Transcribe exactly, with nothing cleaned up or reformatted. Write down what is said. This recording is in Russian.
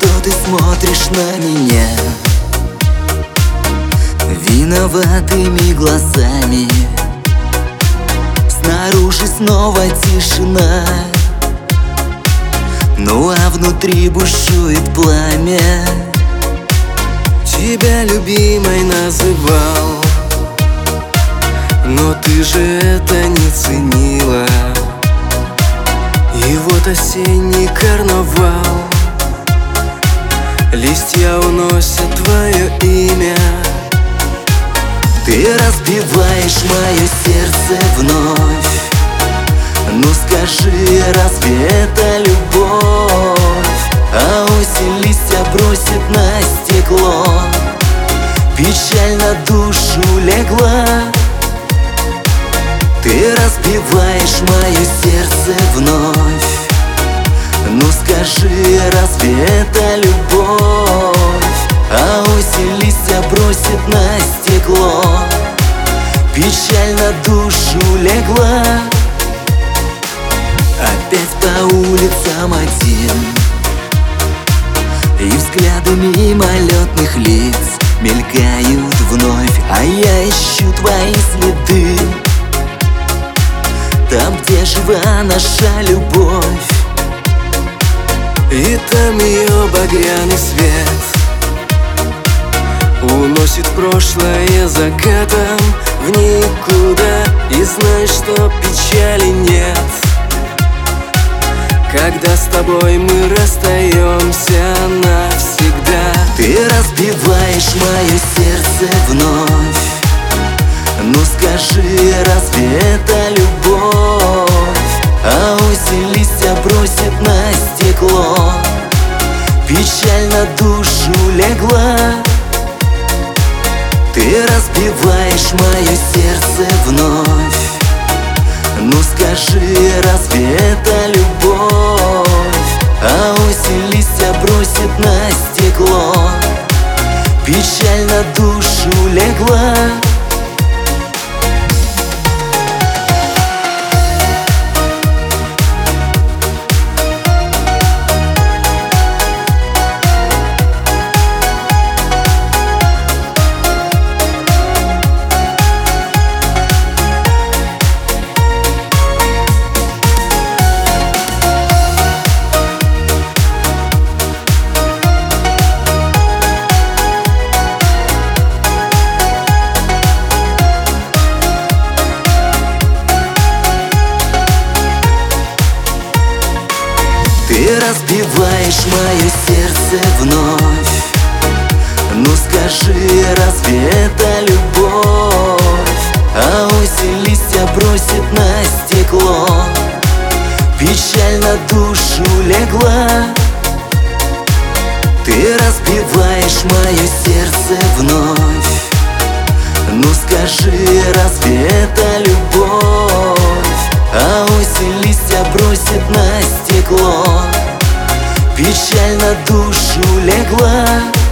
что ты смотришь на меня виноватыми глазами. Снаружи снова тишина, ну а внутри бушует пламя. Тебя любимой называл, но ты же это не ценила. И вот осенний карнавал, листья уносят твое имя. Ты разбиваешь мое сердце вновь. Ну скажи, разве это любовь? А осень листья бросит на стекло, печаль на душу легла. Ты разбиваешь мое сердце вновь. Ну скажи, разве это любовь? А осень листья бросит на стекло, печаль на душу легла. Опять по улицам один, и взгляды мимолетных лиц мелькают вновь, а я ищу твои следы там, где жива наша любовь. И там ее багряный свет уносит прошлое закатом в никуда. И знаешь, что печали нет, когда с тобой мы расстаемся навсегда. Ты разбиваешь мое сердце вновь. Ну скажи, разве это любовь? А осень листья бросит на стекло, печаль на душу легла. Ты разбиваешь мое сердце вновь. Ну скажи, разве это любовь? А осень листья бросит на стекло, печаль на душу легла. Ты разбиваешь мое сердце вновь. Ну скажи, разве это любовь? А осень листья бросит на стекло, печаль на душу легла. Ты разбиваешь мое сердце вновь. Ну скажи, разве это любовь? А осень листья бросит на стекло, печаль на душу легла.